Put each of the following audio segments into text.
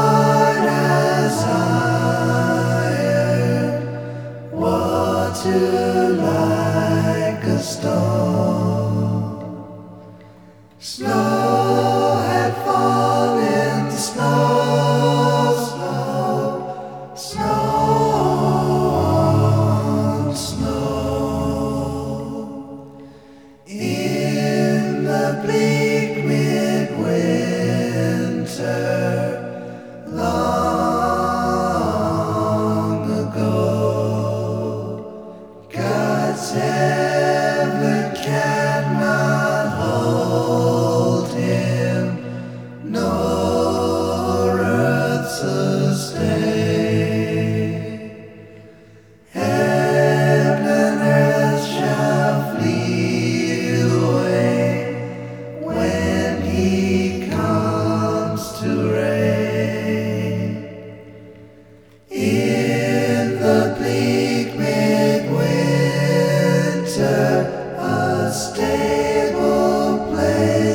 hard as iron, water like a stone. Snow had fallen, snow, snow, snow on snow. In the bleak midwinter, long ago, God's heaven cannot hold him, nor earth sustain. Heaven and earth shall flee away when he comes to reign. In the bleak midwinter, a stable place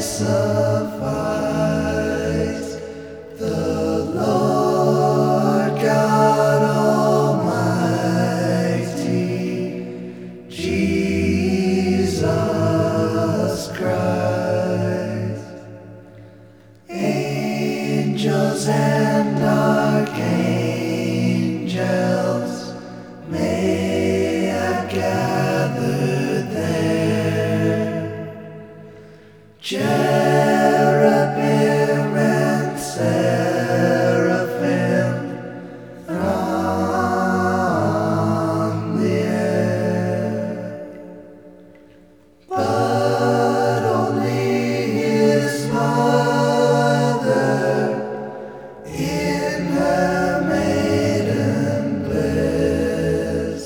suffice. The Lord God Almighty, Jesus Christ. Angels and archangels may have gathered there. Cherubim and seraphim throng the air, but only his mother in her maiden bliss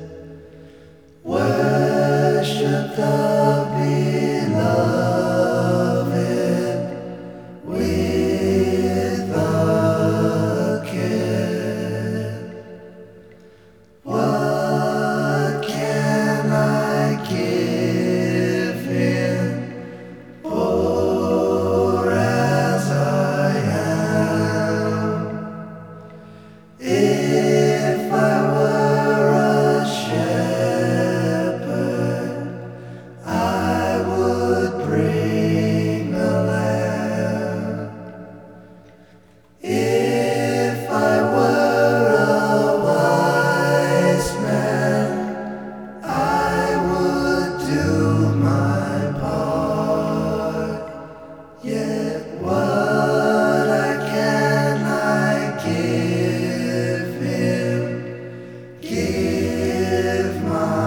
worship the beloved with a kiss. What can I give him, poor as I am? If I were a shepherd, I would bring a lamb. If I were a wise man, I would do my part. Yet what can I give him? Give my